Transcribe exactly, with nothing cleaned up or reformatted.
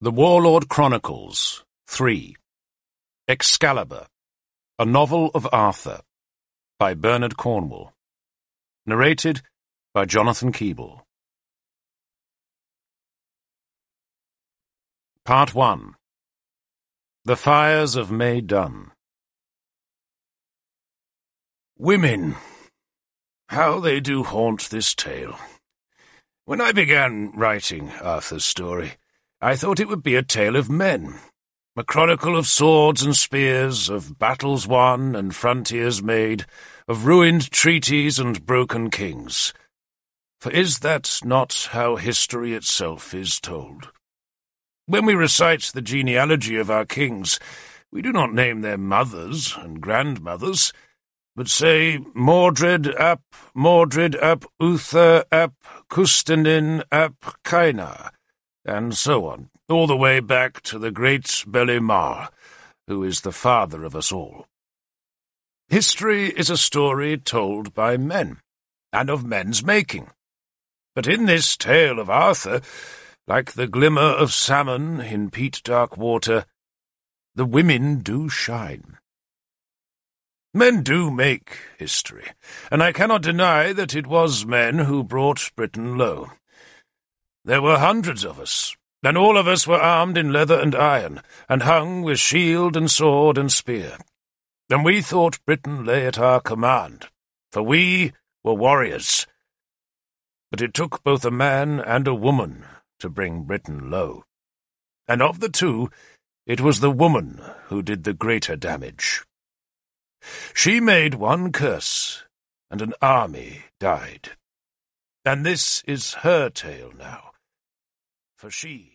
The Warlord Chronicles, three. Excalibur, a novel of Arthur, by Bernard Cornwell. Narrated by Jonathan Keeble. Part one. The Fires of May Dun. Women, how they do haunt this tale. When I began writing Arthur's story, I thought it would be a tale of men, a chronicle of swords and spears, of battles won and frontiers made, of ruined treaties and broken kings. For is that not how history itself is told? When we recite the genealogy of our kings, we do not name their mothers and grandmothers, but say Mordred ap Mordred ap Uther ap Custennin ap Kynar, and so on, all the way back to the great Belimar, who is the father of us all. History is a story told by men, and of men's making. But in this tale of Arthur, like the glimmer of salmon in peat-dark water, the women do shine. Men do make history, and I cannot deny that it was men who brought Britain low. There were hundreds of us, and all of us were armed in leather and iron, and hung with shield and sword and spear. And we thought Britain lay at our command, for we were warriors. But it took both a man and a woman to bring Britain low. And of the two, it was the woman who did the greater damage. She made one curse, and an army died. And this is her tale now, for she